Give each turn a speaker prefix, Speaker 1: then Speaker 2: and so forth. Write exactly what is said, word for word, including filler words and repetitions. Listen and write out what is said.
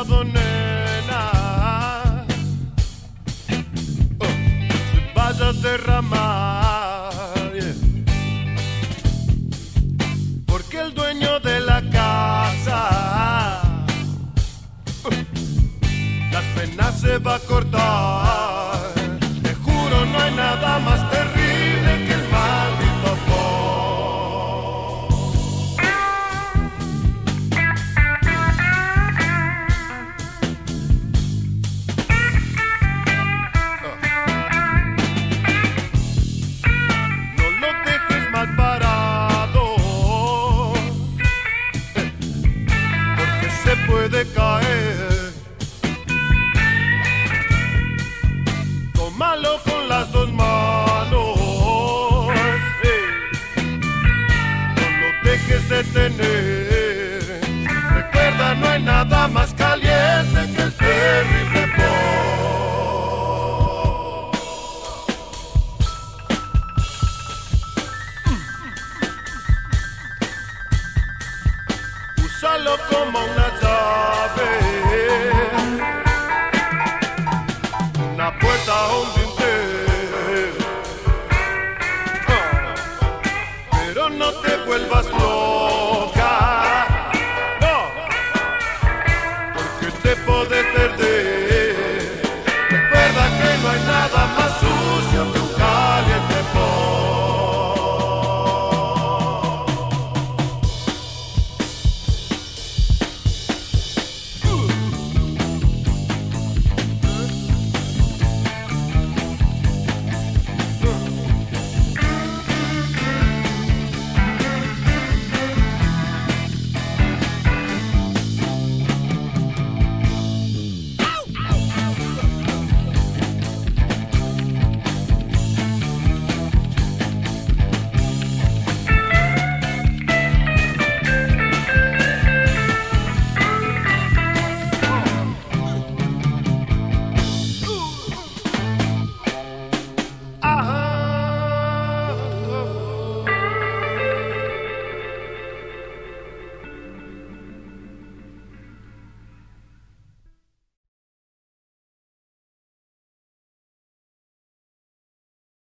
Speaker 1: cuidado, nena, oh, se vaya a derramar, yeah. Porque el dueño de la casa uh, las penas se va a cortar. Te juro, no hay nada más terrible que el maldito amor. Puede caer, tómalo con las dos manos, sí. No lo dejes detener. Recuerda, no hay nada más caliente que el terrible amor. Úsalo como una llave, una puerta a un